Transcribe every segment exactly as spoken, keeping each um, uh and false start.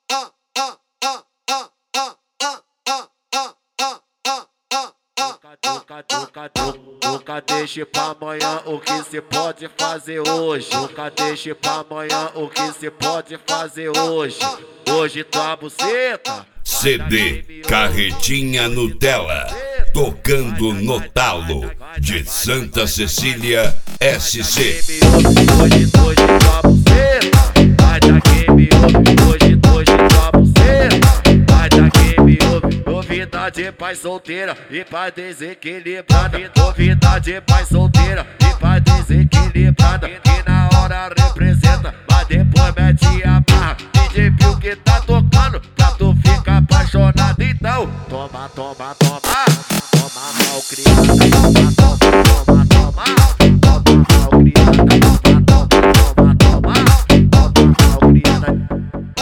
Nunca deixe pra amanhã o que se pode fazer hoje. Nunca deixe pra amanhã o que se pode fazer hoje. Hoje tua buceta. C D Carretinha Nutella, tocando no talo de Santa Cecília S C. Hoje, hoje tua buceta vai dar game over. Hoje, hoje tua buceta vai dar game over. Novidade pai solteira e pai desequilibrada. Novidade pai solteira e pai desequilibrada. Que na hora representa, mas depois mete a barra. D J Bill que tá tocando pra tu ficar apaixonado. Então toma, toma, toma, toma mal criada. Toma, toma, toma, toma, toma mal criada. Toma, toma, toma, toma, toma mal criada.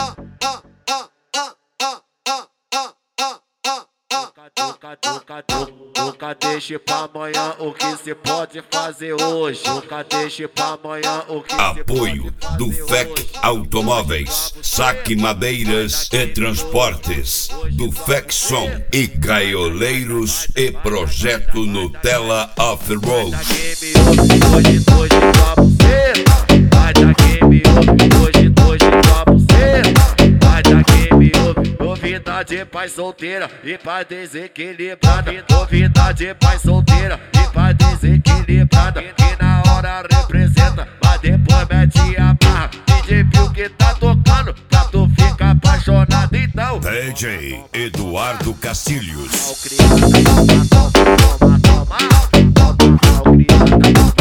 Nunca, nunca, nunca, nunca deixe pra amanhã o que se pode fazer hoje. Nunca deixe pra amanhã o que Apoio se pode do fazer F E C Automóveis, Saque Madeiras e Transportes, do F E C Som e Gaioleiros e Projeto Nutella Off-Road. Hoje, hoje tua buceta vai dar game over. Hoje, hoje tua buceta vai dar game over. Novidade pai solteira e pai desequilibrada. Novidade pai solteira e pai desequilibrada. Que na hora representa, mas depois mete a barra. D J Bill que tá tocando pra tu ficar apaixonado. Então D J Eduardo Castilhos. mal criada, toma, toma, toma, toma mal criada.